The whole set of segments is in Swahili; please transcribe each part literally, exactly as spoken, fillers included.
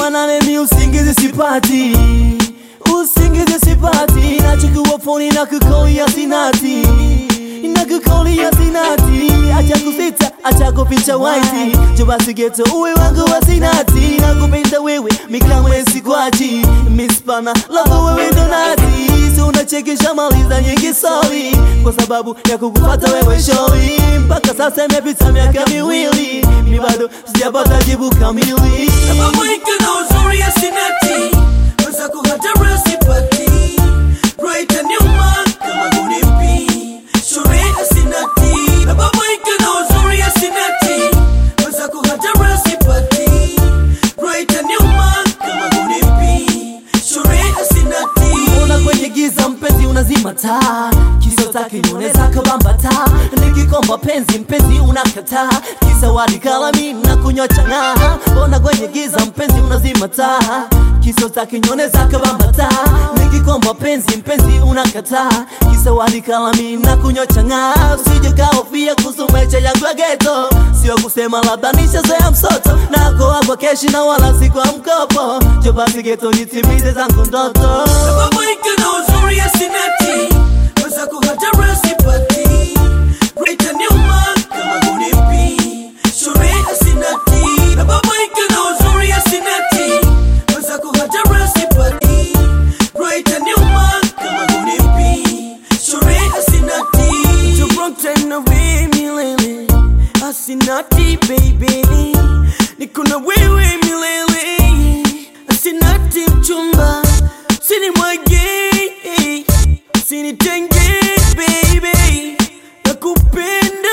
manane mi usingizi sipati, usingizi sipati. Nachukua phone na kucall sinati, na kucall sinati. Acha kusita, acha kuficha white, jo basi geto uwe wangu wa sinati. Nakupenda wewe, mikamwe sikwachi, Miss Pana, love wewe ndo nati. So unachekesha maliza nyingi sorry, kwa sababu ya kukupata wewe showi. Mpaka sasa imepita miaka miwili, mi bado sijapata jibu kamili. Sababu ikana uzuri ya sinati, weza kuhatara sipati. Bright and new man, kama gunipi, shuri ya sinati. Sababu ikana uzuri ya sinati, weza kuhatara sipati. Bright and new man, kama gunipi, shuri ya sinati. Ona kwenye giza mpenzi unazima taa, kisa taki nyoneza kabamba taa. Nikikomba penzi mpenzi unakataa, kisa wadi kalami na kunywa chang'aa. Ona kwenye giza mpenzi unazima taa, kisa taki nyoneza kabamba taa. Nikikomba penzi mpenzi unakataa, kisa wadi kalami na kunywa chang'aa. Usije kaofia kuhusu maisha yangu ya ghetto, sio kusema labda nishazoea msoto. Nako hapa keshi na wala si kwa mkopo, jo basi ghetto nitimize zangu ndoto. Sababu ikana uzuri ya sinati, weza kuhatara sipati. Bright and new man, kama gunipi, shuri ya sinati. Sababu ikana uzuri ya sinati, weza kuhatara sipati. Bright and new man, kama gunipi, shuri ya sinati. Jo broke na wewe milele, asinati baby. Niko na wewe milele, asinati mchumba. Sini mwage, sini tenge baby. Nakupenda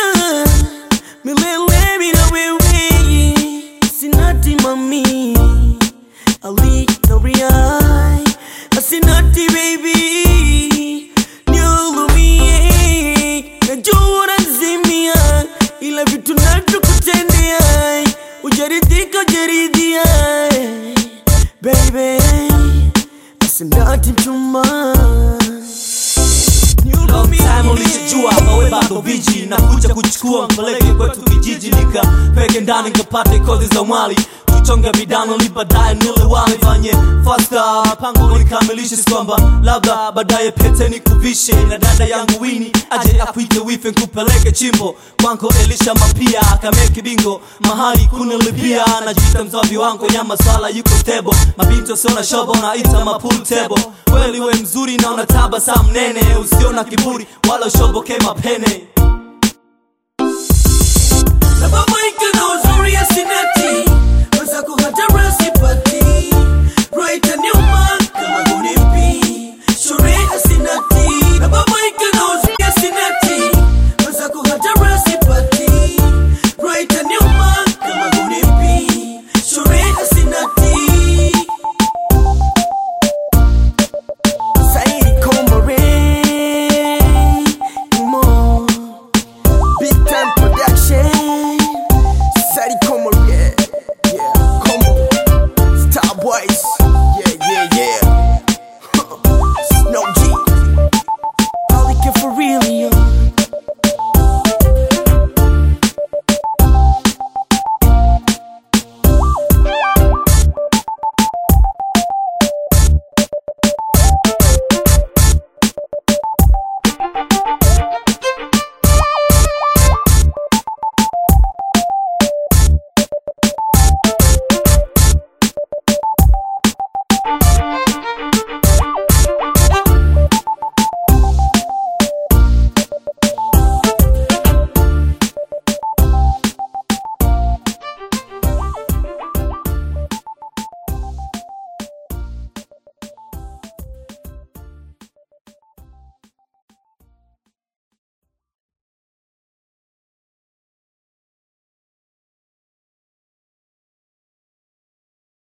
milele mina wewe, asinati mami, Ali no riai. Asinati baby, niulumie. Najua unazimia, ila vitu natukutendea, ujaridhika ujaridhia baby. Asinati mchumba. Long time ulichojua mawe bado viji, na kuja kuchukua mpeleke kwetu kijiji. Nika peke ndani nkapate kozi za mwali, tuchonge bidano li baadaye nile wali. Fanye faster pango nikamilishe, sikwamba labda baadaye pete nikuvishe. Na dada yangu Winnie aje akuite wife nkupeleke chimbo kwanko Elisha Mapia akameke bingo mahali kunilipia. Najita mzavi wangu nyama swala yuko tebo, mabinto sona shobo na ita mapool table. Kweli we mzuri na unataba saa mnene, usiona kiburi wala shobo kema pene. Sababu ikana uzuri ya sinati, weza kuhatara